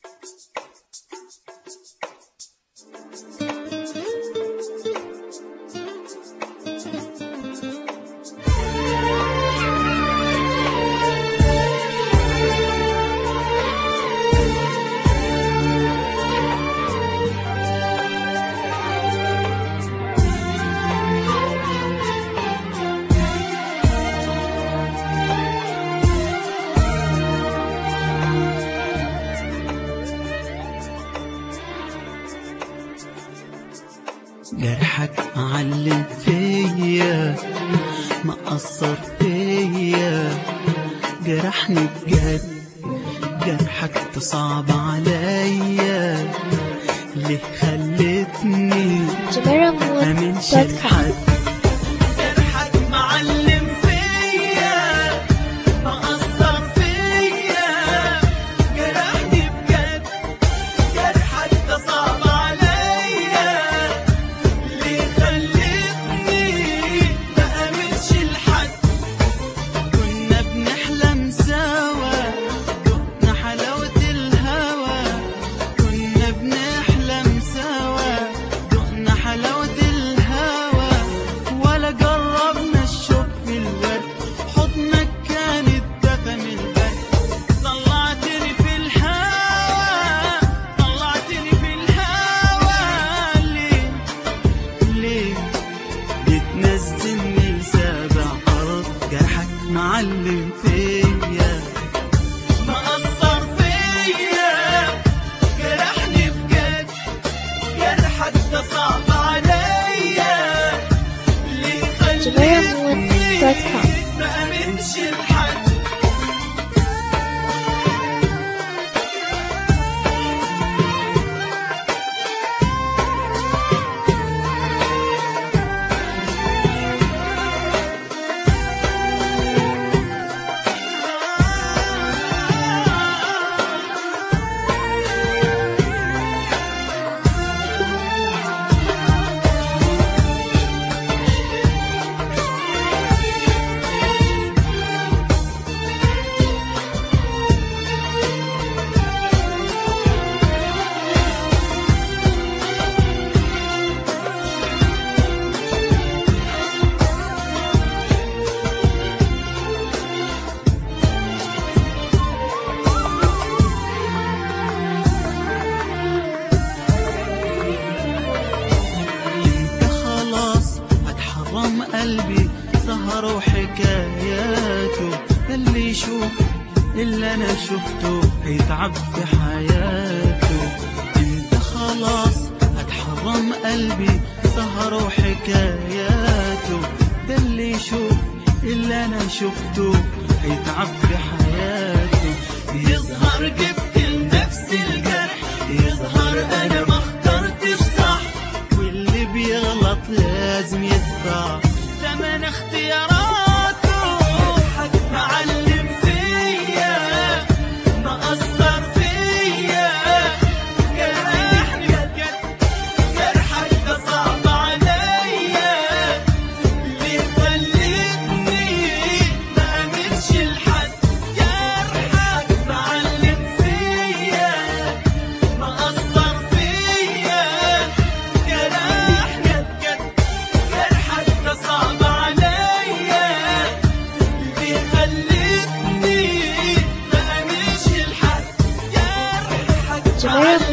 جرحك معلم فيا، مأثر فيا، جرحني بجد. جرحك صعب عليا، ليه خلتني أمنش لحد. جرحك معلم فيا، مأثر فيا، جرحني بجد. جرحك صعب عليا، ليه خلتني ما أمنش لحد. كنا بنحلم سوا، دقنا حلاوة الهوى. كنا بنحلم سوا، دقنا حلاوة الهوى. ولا جربنا الشوق في الورد، حضنك كان الدفى من البرد. طلعتني في الهوى، طلعتني في الهوى. ليه بتنزلني لسابع أرض؟ جرحك معلم فيا، مأثر فيا، جرحني بجد. جرحك ده صعب عليا، ليه خلتني ما أمنش لحد. قلبي سهر وحكاياته، اللي يشوف اللي انا شفته هيتعب في حياته. انت خلاص هتحرم قلبي سهر وحكاياته، ده اللي يشوف اللي انا شفته هيتعب في حياته. يظهر جبت لنفسي الجرح، يظهر انا ما اخترتش صح، واللي بيغلط لازم يدفع ثمن اختياراته. جرحك معلم فيا، مأثر فيا، جرحني بجد. جرحك ده صعب عليا، ليه خلتني ما أمنش لحد. جرحك معلم فيا، مأثر فيا، جرحني بجد. جرحك ده صعب عليا، ليه خلتني ما أمنش لحد. جرحك